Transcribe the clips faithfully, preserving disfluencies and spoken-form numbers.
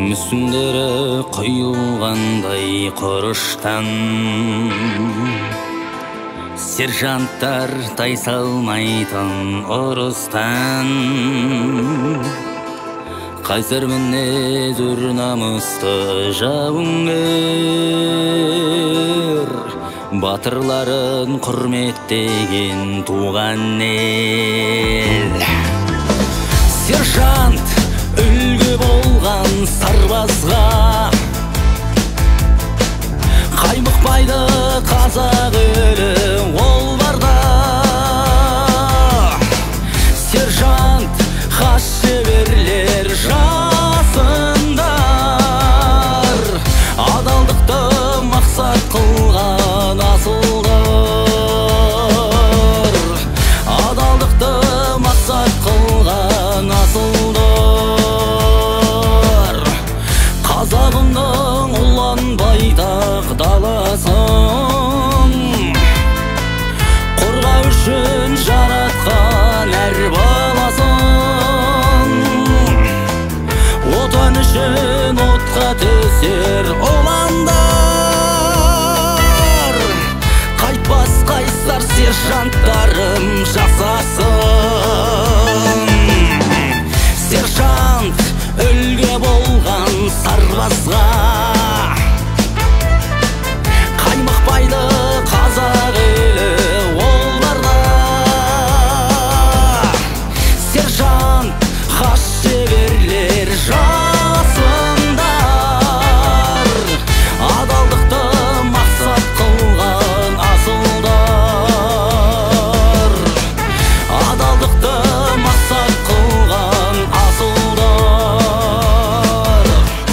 мүсіндері құйылғандай құрыштан, сержанттар тайсалмайтын ұрыстан. Қайсар мінез өр намысты жауынгер, батырларын құрметтеген туған ел. Сержант үлгі болған сарбазға, қаймықпайды қазақ елі ол барда. Сержант хас шеберлер жасындар, адалдықты мақсат қылған асылдар. Адалдықты мақсат қылған асылдар. Қазағымның ұлан байтақ даласын қорғау үшін жаратқан әр баласын. Отан үшін отқа түсер ұландар, қайтпас қайсар сержанттарым жасасын. Сержант үлгі болған сарбазға, қаймықпайды қазақ елі ол барда. Сержант хас шеберлер жасындар, адалдықты мақсат қылған асылдар. Адалдықты мақсат қылған асылдар.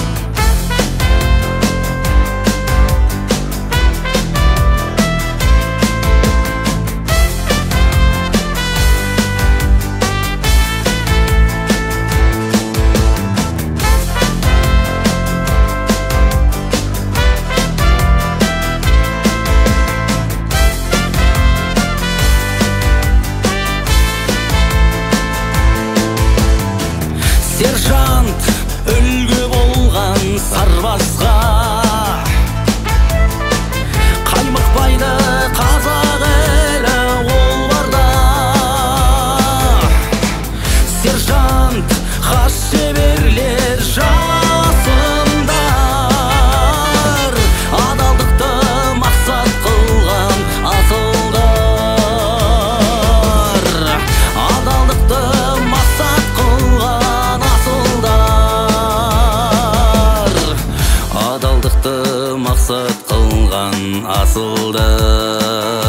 Сержант үлгі болған сарбазға, қаймықпайды қазақ елі ол барда. Сержант хас шеберлер жасындар, адалдықты мақсат қылған асылдар. Адалдықты мақсат қылған асылдар. Адалдықты мақсат қылған асылдар.